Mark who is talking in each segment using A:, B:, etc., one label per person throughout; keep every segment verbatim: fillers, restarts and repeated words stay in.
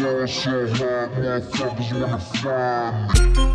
A: Ball so hard, motherfuckers wanna find me.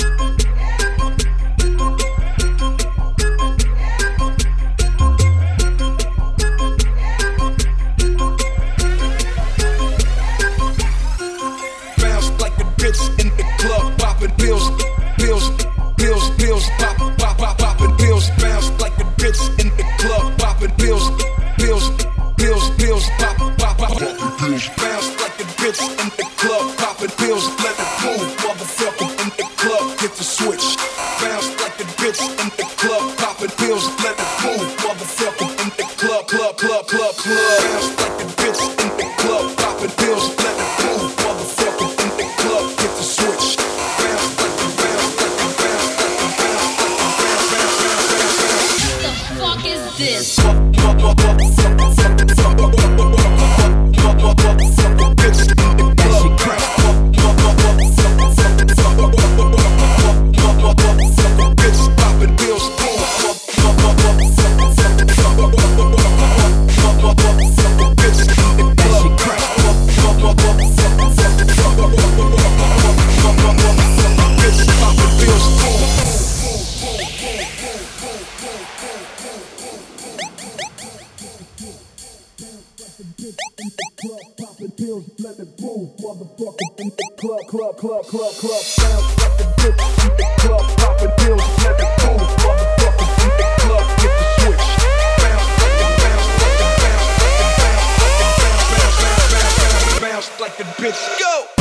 B: In the club, popping pills, pills, pills, pills, pop, pop, pop, popping pills, bounce like a bitch in the club, popping pills, pills, pills, pills, pop, pop, pop, popping pills, bounce like a bitch in the club, popping pills, let it move, motherfucker in the club, hit the switch, bounce like a bitch in the club, popping pills, let it move, motherfucker in the club, club, club, club, club, bounce like a bitch in the club, popping pills, let it move, motherfucker in the club, hit the switch.
C: This.
B: Let it move, motherfucker in the club, club, club, club, club, bounce like a bitch in the club, popping pills, let it move, motherfucker in the club, hit the switch, bounce like a bounce, like a bounce, like a bounce, like a bounce, bounce, bounce, bounce, bounce, bounce like a bitch, go!